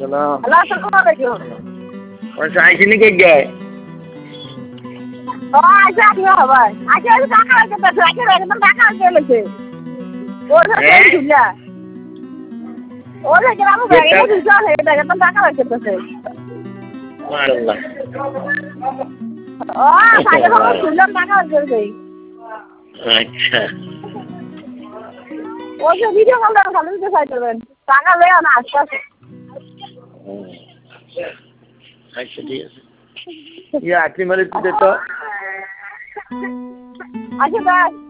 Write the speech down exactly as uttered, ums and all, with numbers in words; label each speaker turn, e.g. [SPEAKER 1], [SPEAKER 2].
[SPEAKER 1] সালাম।
[SPEAKER 2] হ্যালো আসসালামু আলাইকুম।
[SPEAKER 1] আচ্ছা আইসিনি কে গে?
[SPEAKER 2] ও আচ্ছা কি হবে? আচ্ছা এই টাকা আছে তো আচ্ছা একদম টাকা আছে বলেছে। ওর সাথে
[SPEAKER 1] হ্যাঁ?
[SPEAKER 2] ঝুলা। ওর সাথে আমি ব্যাগে ঝুলা হয়ে যায় একদম টাকা আছে তো।
[SPEAKER 1] আল্লাহ।
[SPEAKER 2] ও আগে ভাবে ঝুলা টাকা আছে কই?
[SPEAKER 1] আচ্ছা।
[SPEAKER 2] ওই যে ভিডিও কল করে খালি দিতে চাইতেন। টাকা লয়ে না আজকে।
[SPEAKER 1] আচ্ছা ঠিক আছে। ইয়া আটলি মারি দিতে তো।
[SPEAKER 2] আচ্ছা